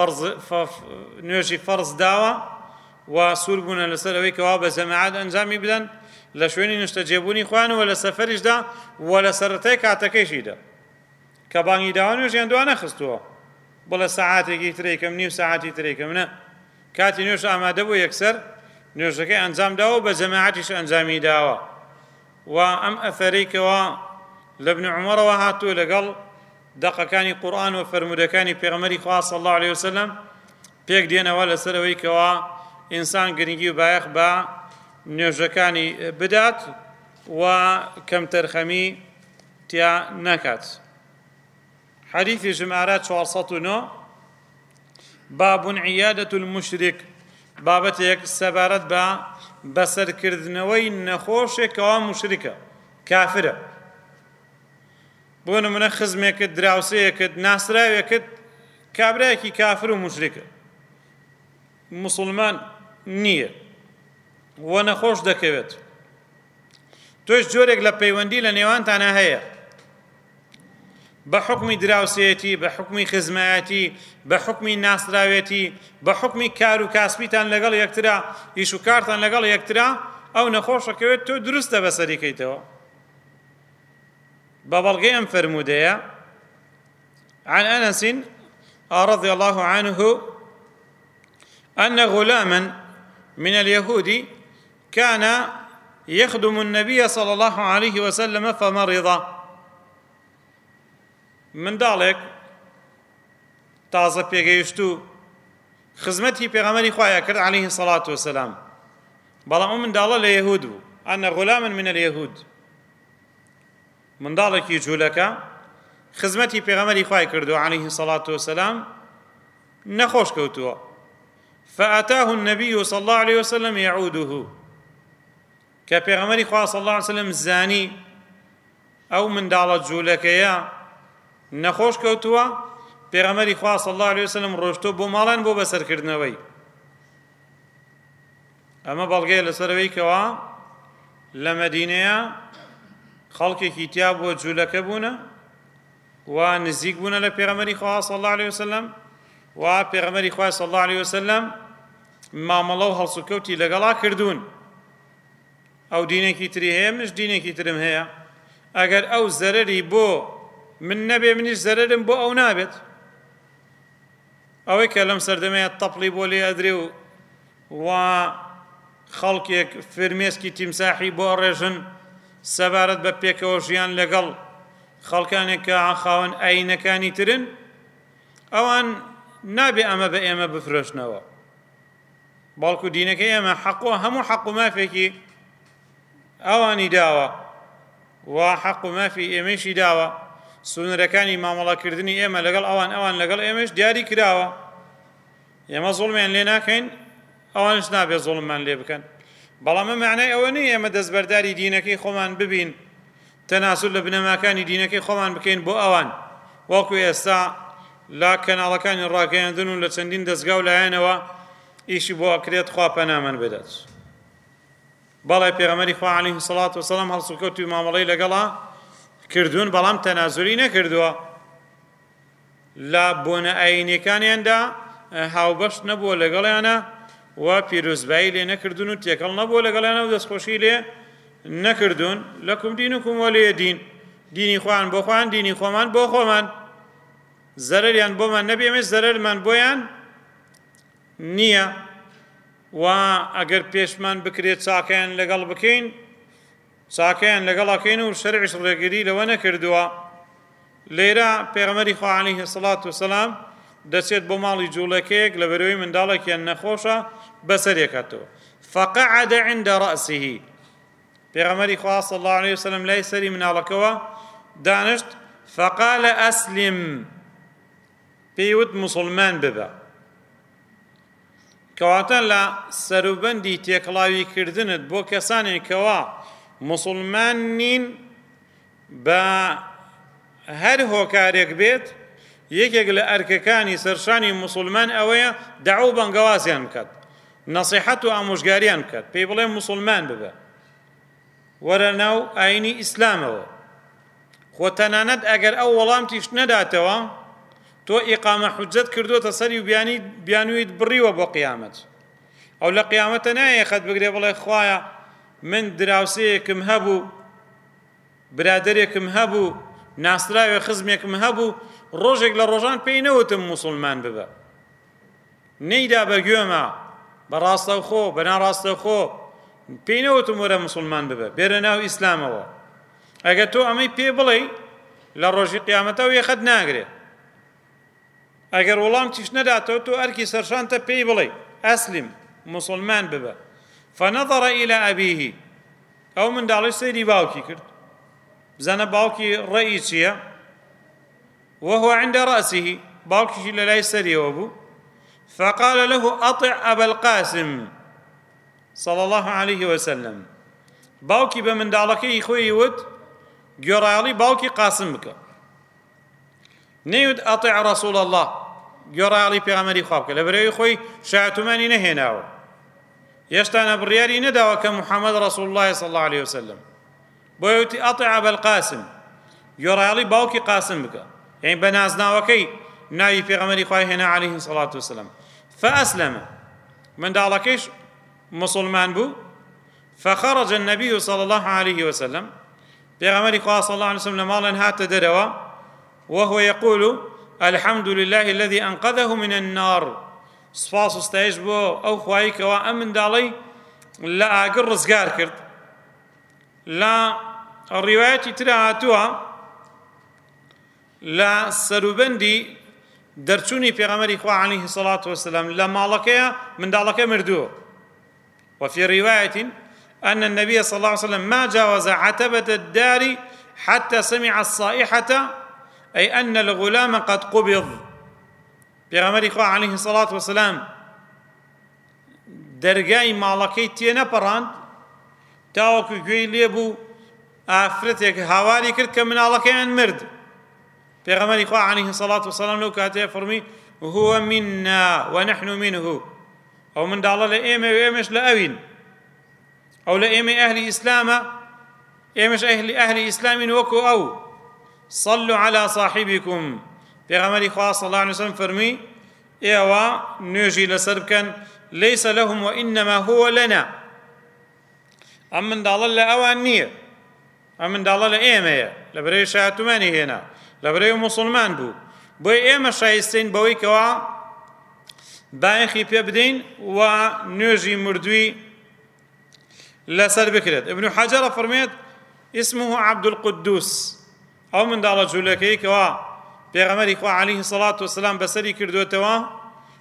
نوشي فرض داوة وسوربونا لسروي كوا بجماعات أنجامي بدن لشويني نشتجيبوني خوانو ولا سفرش دا ولا سرتي كاتكيشي دا كبانگی داوانوشیان دوانە خستووە بڵێ سەعاتێکی ترێکم نیو سەعاتی ترێکم نە کاتی نوێژ ئامادە بوو یەکسەر نوێژەکەی ئەنجام داوە بە جەماعەتیش ئەنجامی داوە و ئەم ئەثەرەیکەوە لە ابن عومەرەوە هاتووە لەگەڵ دەقەکانی قورئان و فەرمودەکانی پێغەمبەری خوا صلی الله علیه وسلم پێک دێنەوە لەسەرەوەی کەوا ئینسان گرنگی و بایەخ بە نوێژەکانی بدات و کەم تەرخەمی تیا نەکات حديث جمارات 409 باب عيادة المشرك بابتك سبارت با بسر كردنوي نخوشك ومشركة كافرة بون من خزمك دراوسيك ناسراويك كابراكي كافر ومشركة مسلمان نية ونخوش دكبت توش جورك لبيوندي لنيوان تانا هيا بحكم دراوسيتي بحكم خزماتي بحكم ناسراويتي بحكم كارو كاسبيتان لقل يكترا يشو كارتان لقل يكترا او نخوش كويت تو درست بسري كيتو ببلغي فرموديا عن أنس رضي الله عنه أن غلاما من اليهود كان يخدم النبي صلى الله عليه وسلم فمرض من داڵێک تازە پێگەیشت و خزمەتی پێغەمبەری خوایە کرد عليه الصلاة والسلام بەڵام ئەو منداڵە لە یەهود بوو أن غلاما من اليهود منداڵێکی جوولەکە خزمەتی پێغەمبەری خوای کردو عليه الصلاة والسلام نەخۆش کەوتووە فأتاه النبي صلى الله عليه وسلم يعوده کە پێغەمبەری خوا صلى الله عليه وسلم زانی ئەو منداڵە جوولەکەیە نەخۆش کەوتووە پێغەمبەری خوا صلی الله علیه وسلم ڕۆشتۆ بۆ ماڵان بۆ بەسەرکردنەوەی ئەمە بەڵگەیە لەسەرەوەی کەوا لە مەدینەیە خەڵکێکی تیا بۆ جوولەکە بوونە و نزیک بوونە لە پێغەمبەری خوا صلی الله علیه وسلم و پێغەمبەری خوا صلی الله علیه وسلم مامەڵە و هەڵسوکەوتی لەگەڵا کردوون ئەو دینێکی تری هەیە منش دینێکی ترم هەیە ئەگەر ئەو زەرەری بۆ من نبي منيش زررم بو أو نابت أو كلام سردمية طبلي بولي أدري و خلقك فرميسكي تمساحي بو الرجن سبارت ببيك وجيان لقل خلقانك عخاون أين كاني ترن أو أن نابێ ئەمە بە ئێمە بفرۆشنەوە، بەڵکو دینەکەی ئێمە حەقوە هەموو حەق و مافێکی ئەوانی داوە و حەق و مافی ئێمەشی داوە، سونورەکانی مامەڵەکردنی ئێمە لەگەڵ ئەوان لەگەڵ ئێمەش دیاری کراوە. ئێمە زوڵمیان لێ ناکەین، ئەوانش نابێت زوڵممان لێ بکەن. بەڵام معنای ئەوە نیە ئێمە دەستبەرداری دینەکەی خۆمان ببین، تەناسول لە بنەماکانی دینەکەی خۆمان بکەین بۆ ئەوان، وەڵکو ئێستا لا کەناڵەکانی ڕاگەیاندن و لە چەندین دەستگا و لایەنەوە ئیشی بۆ ئەکرێت، خوا پەنامان بدات. بەڵێ پێغەمبەری خوا عەلەیهی سەڵات وسەلام هەڵسوکەوتی و مامەڵەی لەگەڵا کردوون، بەڵام تەنازولی نەکردووە. لە بۆنە ئاینیەکانیاندا هاوبەشت نەبووە لەگەڵیانە و پیرۆزبایی لێ نەکردوون و تێکەڵ نەبووە لەگەڵیانە و دەستخۆشی لێ نەکردوون. لەکم دینکم وەلیە دین، دینی خۆیان بۆ خۆیان، دینی خۆمان بۆ خۆمان. زەرەریان بۆمان نەبێ، ئێمەش زەرەرمان بۆیان نییە. و ئەگەر پێشمان بکرێت چاکەیان لەگەڵ بکەین، چاکەیان لەگەڵەکەین و شەرعیش ڕێگری لەوە نەکردووە. لێرە پێغەمبەری خوا عەلەیهی سەڵات وسەلام دەچێت بۆ ماڵی جوولەکەیەک لە بەرەوەی منداڵێکیان نەخۆشە بەسەرێکاتەوە، فقعد عند رأسه. پێغەمبەری خوا صلی الله علیه وسلم لای سەری مناڵەکەوە دانشت، فقال أسلم، پێیوت مسلمان ببە. کەواتە لە سەروبەندی تێکڵاوی کردنت بۆ کەسانێکەوە مسلمان نین بە هەر هۆکارێک بێت، یەکێک لە ئەرکەکانی سەرشانی مسلمان ئەوەیە دەعو بەنگەوازیان بکات، نەسیحەت و ئامۆژگاریان بکات، پێی بڵێ مسلمان ببە، وەرە ناو ئاینی ئیسلامەوە. خۆ تەنانەت ئەگەر ئەو وەڵام تیش نەداتەوە، تۆ ئیقامە حوجەت کردوتە سەری و بیانوویت بڕیوە بۆ قیامەت. ئەو لە قیامەتە نایە خەت بگرێ بڵێ خوایە من دراوسەیەکم هەبوو، برادەرێکم هەبوو، ناسراوێ خزمێکم هەبوو، ڕۆژێک لە ڕۆژان پێی نەوتم مسلمان ببە، نەیدا بە گوێمە بەڕاستەوخۆ بە ناڕاستەوخۆ پێی نەوتم وەرە مسلمان ببە، بێرە ناو ئیسلامەوە. ئەگەر تۆ ئەمەی پێ بڵێ لە ڕۆژی قیامەتەوە یەخەت ناگرێت. ئەگەر وەڵام تیش نەداتەوە تۆ ئەرکی سەرشانتە پێی بڵێ ئەسلم، مسلمان ببە. فنظر إلى أبيه، ئەو منداڵی سەیری باوکی کرد، بزانە باوکی ڕێی چییە؟ وهو عند رأسه، باوکیشی لە لای سەریەوە بوو. فقال له أطع أبا القاسم صلى الله عليه وسلم. باوکی بە منداڵەکەی خۆی وت گوێڕایەڵی باوکی قاسم بکە، نەیوت ئەطیع ڕەسوڵ الله، گوێڕایەڵی پێغەمبەری خوا بکە، لە بەرەوەی خۆی شایەتومانی نەهێناوە، هێشتا بڕیاری نەداوە کە محەممەد ڕەسوڵ الله صلی الله عليه وسلم، بۆ یوتی ئەطیع ئەبا القاسم، گوێڕایەڵی باوکی قاسم بکە، یعنی بە نازناوەکەی ناوی پێغەمبەری خوای هێنا عەلەیهی الصەڵاة وەسەلام. فأسلم، منداڵەکەیش مسلمان بوو. فخرج النبي صلى الله عليه وسلم، پێغەمبەری خوا صلی الله عليه وسلم لە ماڵیان هاتە دەرەوە، وهو يقول الحمد لله الذي أنقذه من النار. سپاس و ستایش بۆ ئەو خوایی کەوا ئەم منداڵەی لە ئاگر ڕزگار کرد. لە ڕیوایەتی ترا هاتووە لە سەروبەندی دەرچوونی پێغەمبەری خوا عەلەیهی الصەڵاة وەسەلام لە ماڵەکەیە منداڵەکە مردووە. وفي رواية أن النبي صلى الله عليه وسلم ما جاوز عتبة الدار حتى سمع الصائحة، أي أن الغلام قد قبض. پێغەمبەری خوا عەلەیهی الصەڵاة وەسەلام دەرگای ماڵەکەی تێنەپەڕاند تاوەکو گوێی لێبوو ئافرەتێک هاواری کرد کە مناڵەکەیان مرد. پێغەمبەری خوا عەلەیهی الصەڵاة وەسەلام لەو کاتەیە فەرمی هو منا ونحن منه، ئەو منداڵە لە ئێمە و ئێمەش لە ئەوین، ئەو لە ئێمە ئەهلی ئیسلامە، ئێمەش ئەهلی ئیسلامین وەکو ئەو. صلوا على صاحبكم، پێغەمبەری خوا صلی الله علیه وسلم فەرمی ئێوە نوێژی لەسەر بکەن، ليس لهم وإنما هو لنا. ئەم منداڵە لە ئەوان نییە، ئەم منداڵە لە ئێمەیە، لە بەرەوەی شایەتومانی هێنا، لە بەرەوەی مسلمان بوو، بۆی ئێمە شایستەین بەوەی کەوا بایەخی پێ بدەین و نوێژی مردووی لەسەر بکرێت. ابن حەجەر فەرمێت اسمه عەبدولقودوس، ئەو منداڵە جوولەکەی کەوا پێغەمبەری خوا عەلەیهی الصەڵاة وەسەلام بەسەری کردوێتەوە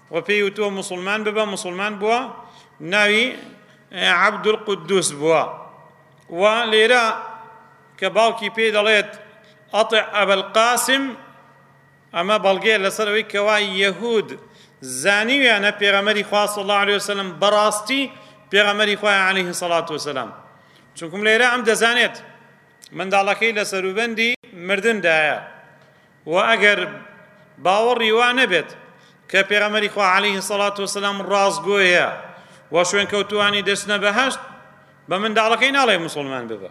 و پێی وتووە مسلمان ببە، مسلمان بووە، ناوی عەبدولقودوس بووە. و لێرە کە باوکی پێی دەڵێت ئەطع ئەبەلقاسم، ئەمە بەڵگەیە لەسەر ئەوەی کەوا یەهود زانیویانە پێغەمبەری خوا صلی الله علیه وسلم بەڕاستی پێغەمبەری خوایە عەلەیهی سەڵات وسەلام. چونکم لێرە ئەم دەزانێت منداڵەکەی لە سەروبەندی مردندایە، و ئەگەر باوەڕی وا نەبێت کە پێغەمبەری خوا عەلەیهی سەڵات وسەلام ڕاستگۆیە و شوێن کەوتوانی دەچنە بەهەشت، بە منداڵەکەی ناڵێ مسلمان ببە.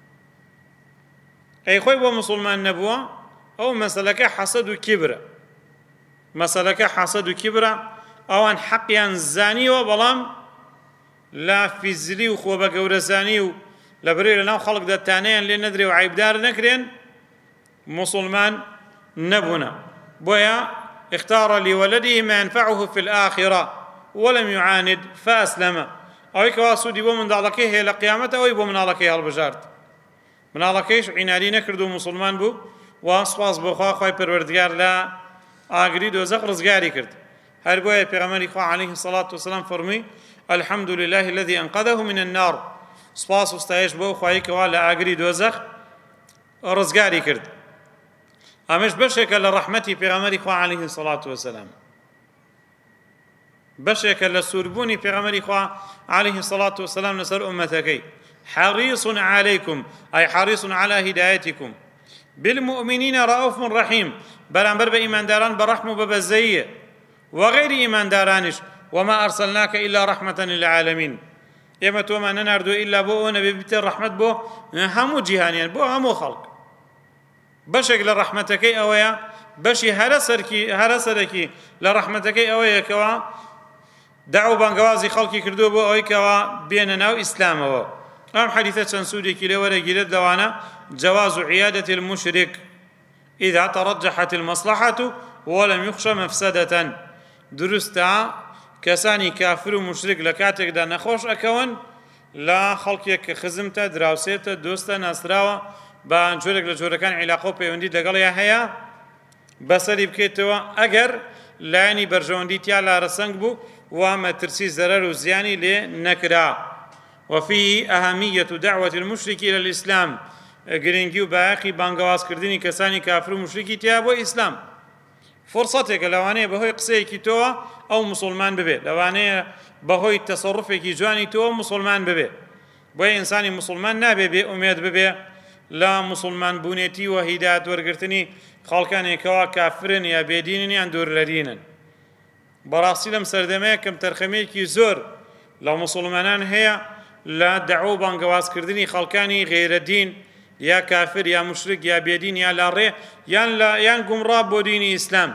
ئەی خۆی بۆ مسلمان نەبووە، ئەو مەسەلەکە حەسەد و کیبرە، مەسەلەکە حەسەد و کیبرە. ئەوان حەقیان زانیوە، بەڵام لا فیزلی و خۆ بە گەورەزانی و لە بەرێ لەناو خەڵک دەتانەیان لێ نەدرێ و عیبدار نەکرێن، مسلمان نەبوونە. بۆیە اختار لولده ما ينفعه في الآخرة ولم يعاند فأسلم. ئەوەی کەوا سوودی بۆ منداڵەکەی هەیە لە قیامەت، ئەوەی بۆ مناڵەکەی هەڵبژارد، مناڵەکەیش عیناری نەکرد و مسلمان بوو، و سپاس بۆخوا خوای پەروەردگار لە ئاگری دۆزەق ڕزگاری کرد. هەر بۆیە پێغەمبەری خوا عەلەیهی سەڵات وسەلام فەرمووی الحمد لله الذي أنقذه من النار، سپاس و ستایش بۆ خوای کەوا لە ئاگری دۆزەق ڕزگاری کرد. ئەمەش بەشێکە لە ڕەحمەتی پێغەمبەری خوا عەلەیهی سەڵات وسەلام، بەشێکە لە سووربوونی پێغەمبەری خوا عەلەیهی سەڵات وسەلام لەسەر ئومەتەکەی. حريص عليكم أي حريص على هدايتكم بالمؤمنين رؤوف رحيم، بەرامبەر بە ئیمانداران بەڕەحم و بەبەزەیە، وغير ئیماندارانش وما أرسلناك إلا رحمة للعالمين، ئێمە تۆمان نەناردووە ئیلا بۆ ئەوە نەبێ بتە ڕەحمەت بۆ هەموو جیهانیان، بۆ هەموو خەڵک. بەشێک لە ڕەحمەتەکەی ئەوەیە، بەشی هەرە سەرەکی لە ڕەحمەتەکەی ئەوەیە کەوا داو بانگەوازی خەڵکی کردووە بۆ ئەوەی کەوا بێنە ناو ئیسلامەوە. ئەم حەدیثە چەند سوودێکی لێ وەرەگیرێت لەوانە جواز عيادة المشرك إذا ترجحت المصلحة ولم يخش مفسدة. دروستە کەسانی کافر و مشرک لە کاتێکدا نەخۆش ئەکەون لە خەڵکێک کە خزمتە، دراوسێتە، دۆستە، ناسراوە، بە جۆرێک لە جۆرەکان عیلاقە و پەیوەندی لەگەڵیان هەیە، بەسەری بکەیتەوە ئەگەر لایەنی بەرژەوەندی تیا لارەسەنگ بوو و مەترسی زەرەر و زیانی لێ نەکرا. وفيه أهمية دعوة المشرك إلى الإسلام، گرنگی و بایەقی بانگەوازکردنی کەسانی کافر و مشرکی تیا بۆ ئیسلام. فرصتێکە لەوانەیە بەهۆی قسەیەکی تۆوە ئەو مسلمان ببێ، لەوانەیە بەهۆی تەسەڕوفێکی جوانی تۆوە مسلمان ببێ. بۆیە ئینسانی مسلمان نابێ بێ ئومێد ببێ لە مسلمان بوونێتی و هیدایەت وەرگرتنی خەڵکانێکەوە کافرن یا بێدینن یان دوورلەرینن. بەڕاستی لەم سەردەمەیە کەم تەرخەمەیەکی زۆر لە مسلمانان هەیە لە دەعوە و بانگەوازکردنی خەڵکانی غێرەدین یا کافر یا مشرک یا بێدین یا لاڕێ یان گومڕا بۆ دینی ئیسلام.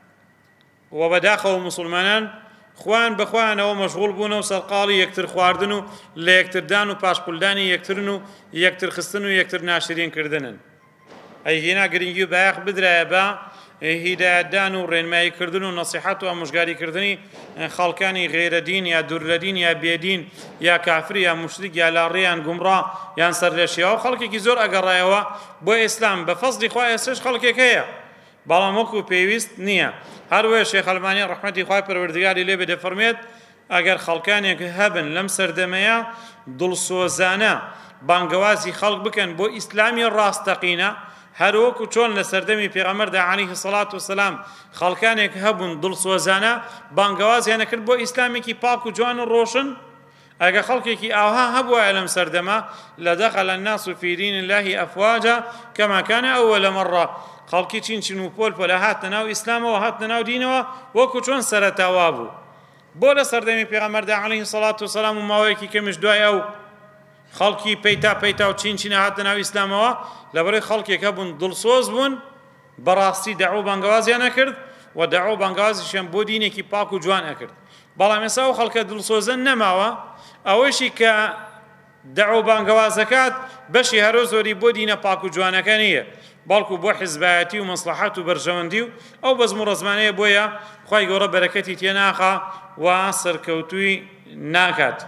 و بەداخەوە مسلمانان خوان بەخوانەوە مەشغوڵ بوونە و سەرقاڵی یەکتر خواردن و لە یەکتردان و پاشقولدانی یەکترن و یەکتر خستن و یەکتر ناشرین کردنن. ئەی هێنا گرنگی و بایەق بدرایە بە هیدایەتدان و ڕێنماییکردن و نەسیحەت و ئامۆژگاریکردنی خەڵکانی غێرەدین یا دوورلەدین یا بێدین یا کافر یا مشرک یا لاڕێ یان گومڕا یان سەرلێشیەوە خەڵکێکی زۆر ئەگەڕایەوە بۆ ئیسلام. بە فەزلی خوا ئێستش خەڵکێک هەیە، بەڵام وەکو پێویست نییە. هەروەیە شێخ ئەلبانی ڕەحمەتی خوای پەروەردگاری لێ بێ دەفەرمێت ئەگەر خەڵکانێک هەبن لەم سەردەمەیە دڵسۆزانە بانگەوازی خەڵک بکەن بۆ ئیسلامی ڕاستەقینە، هەروەکو چۆن لە سەردەمی پێغەمبەردا عەلەیهی سەڵات وسەلام خەڵکانێک هەبوون دڵسۆزانە بانگەوازیان کرد بۆ ئیسلامێکی پاک و جوان و ڕۆشن، ئەگە خەڵکێکی ئاوها هەبووە لەم سەردەما لەدەخەلە الناس فی دین الله ئەفواجا کەما کان ئەوەل مەڕە، خەڵکی چین و پۆل هاتنە ناو ئیسلامەوە، هاتنە ناو دینەوە وەکو چۆن سەرەتاوا بوو. بۆ لە سەردەمی پێغەمبەردا عەلەیهی سەڵات وسەلام و ماوەیەکی کەمیش دوای ئەو خەڵکی پەیتا و چین هاتنە ناو ئیسلامەوە لەبەرەوەی خەڵکێک هەبوون دڵسۆز بوون، بەڕاستی دەعوە بانگەوازیان نەکرد و دەعوە بانگەوازیشیان بۆ دینێکی پاک و جوان ئەکرد. بەڵام ئێستا ئەو خەڵکە دڵسۆزن نەماوە، ئەوەشی کە دەعوە بانگەوازەکات بەشی هەرۆ زۆری بۆ دینە پاک و جوانەکە نییە، بەڵکو بۆ حیزبایەتی و مەسلحەت و بەرژەوەندی و ئەو بەزم و ڕەزمانەیە. بۆیە خوای گەورە بەرەکەتی تێناخا و سەرکەوتووی ناکات.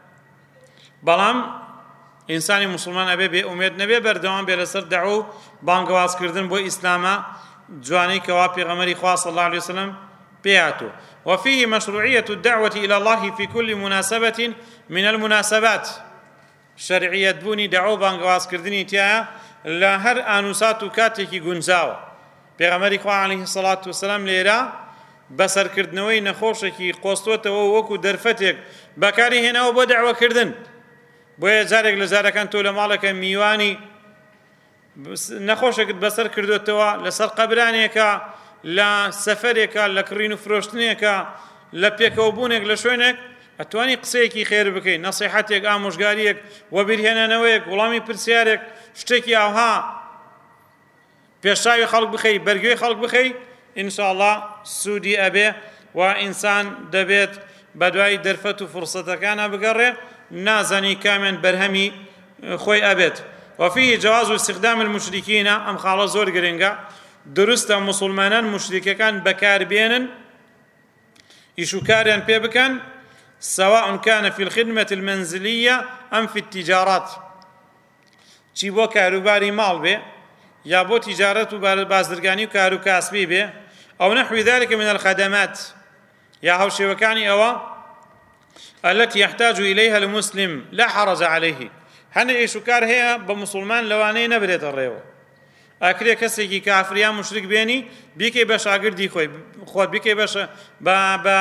بەڵام ئینسانی مسلمان ئەبێ بێ ئومێد نەبێ، بەردەوام بێ لەسەر دەعوە و بانگەوازکردن بۆ ئیسلامە جوانەی کەوا پێغەمبەری خوا صلی الله علیه وسلم پێهاتووە. وفيه مشروعية الدعوة إلى الله في كل مناسبة من المناسبات شرعية بوني دعوة بانقواز كردني تيايا لهر آنوسات كاتيكي گونجاوة پیغمبری خوا عليه الصلاة والسلام لێرە بەسەرکردنەوەی نەخۆشێکی قۆستوەتەوە وەکو دەرفەتێک بەکاری هێناوە بۆ دەعوەکردن بۆیە جارێک لە جارەکان تۆ لە ماڵەکە میوانی نەخۆشێکت بەسەر کردوێتەوە لەسەر قەبرانێکە لە سەفەرێکە لە کڕین و فرۆشتنێکە لە پێکەوەبوونێک لە شوێنێک ئەتوانی قسەیەکی خێر بکەیت نەسیحەتێک ئامۆژگاریەک وەبیرهێنانەوەیەک وەڵامی پرسیارێک شتێکی ئاوها پێشاوی خەڵک بخەی بەرگوێی خەڵک بخەی ئینشاءڵڵا سوودی ئەبێ و ئینسان دەبێت بەدوای دەرفەت و فرسەتەکانە بگەڕێ نازانی کامیان بەرهەمی خۆی ئەبێت وفيه جواز استخدام المشركين أم خاڵە زۆر گرنگە دروستە مسلمانان مشریکەکان بەکاربێنن ئیشوکاریان پێ بکەن سواء كان في الخدمة المنزلية أم في التجارات چی بۆ کاروباری ماڵ بێ یا بۆ تیجارەت و بازرگانی و کار و کاسبی بێ أو نحو ذلك من الخدمات يا هاوشێوەکانی ئەوە التي يحتاج إليها المسلم لا حرج عليه هەنە ئێشوکار هەیە بە مسلمان لەوانەیە نەبرێتە ڕێوە ئاکرێ کەسێکی کافریان مشرک بێنی بیکەی بە شاگردی خۆت بیکەی بە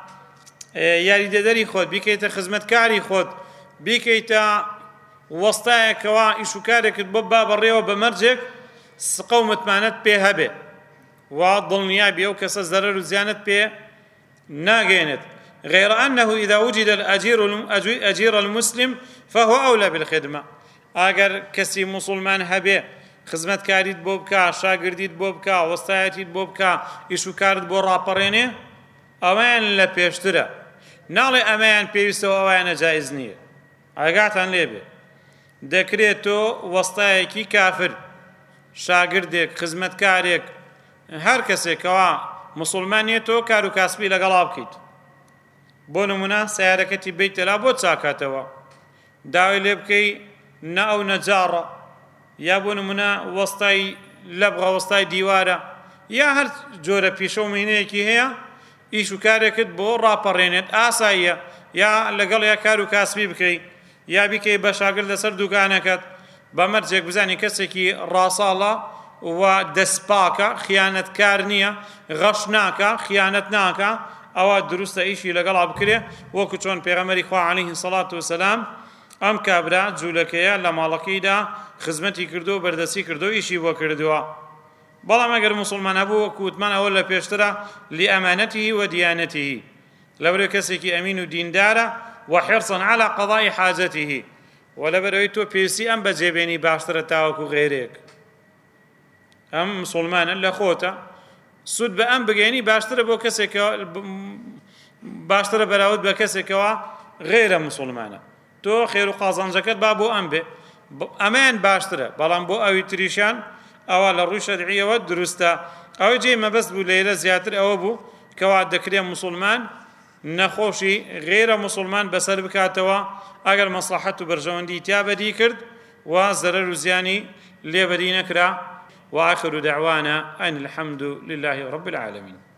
یاریدەدەری خۆت بیکەیتە خزمەتکاری خۆت بیکەیتە وەستایەکەوە ئیشوکارێکت بۆ با بەڕێوە بە مەرجێک سقە و متمانەت پێ هەبێ وا دڵنیابێ و کەسە زەرەر و زیانت پێ ناگەێنێت غير أنه إذا وجد الأجير المسلم فهو أولى بالخدمة أجر كسي مسلمان هبه خدمت كاريت بوبكا شاگرديت بوبكا وسطايتيت بوبكا إيشو كارد بو راپرينه أمان لپیشتره ناڵێ ئەمەیان پێویستەوە ئەوانە جایز نییە ئاگاتان لێبێ دەکرێت تۆ وەستایەکی کافر شاگردێک خزمەتکارێک هەر کەسێکەوە مسلمانیە تۆ کار و کاسبی لەگەڵا بکەیت بۆ نمونە سیارەکەتی بیتەلا بۆ چاکاتەوە داوای لێ بکەی نە ئەو نەجاڕە یا بۆ نمونە وەستای لەبغە وەستای دیوارە یا هەر جۆرە پیشە و مینەیەکی هەیە ئیش و کارێکت بۆ ڕاپەڕێنێت ئاساییە یا لەگەڵ یا کار و کاسبی بکەی یا بیکەی بە شاگرد لەسەر دوکانەکەت بە مەرجێک بزانی کەسێکی ڕاساڵە و دەستپاکە خیانەتکار نییە غەش ناکە خیانەت ناکە ئەوە دروستە ئیشی لەگەڵا بکرێ وەکو چۆن پێغەمبەری خوا عەلەیهی السەڵاتو وەسەلام ئەم کابرا جوولەکەیە لە ماڵەکەیدا خزمەتی کردو و بەردەستی کردو و ئیشی بۆ کردووە بەڵام ئەگەر مسلمان هەبوو وەکو وتمان ئەوە لە پێشترە لئەمانەتیهی وەدیانەتیهی لەبەرەوەی کەسێکی ئەمین و دیندارە وحرصا على قضاء حاجته ولەبەرەوەی تۆ پێویستی ئەم بەجێبێنی باشترە تاوەکو غێرێک ئەم مسلمانە لە خۆتە سود بە ئەم بگەێنی باشترە بۆ کەسێکەوە باشترە بەراورد بە کەسێکەوە غێرە مسلمانە تۆ خێر و قازانجەکەت با بۆ ئەم بێ ئەمەیان باشترە بەڵام بۆ ئەوی تریشان ئەوە لە ڕووی شەرعیەوە دروستە ئەوەی جێ مەبەست بوو لێرە زیاتر ئەوە بوو کەوا دەکرێت مسلمان نەخۆشی غێرە مسلمان بەسەر بکاتەوە ئەگەر مەسلحەت و بەرژەوەندی تیا بەدی کرد و زەرەر و زیانی لێبەری نەکرا وآخر دعوانا أن الحمد لله رب العالمين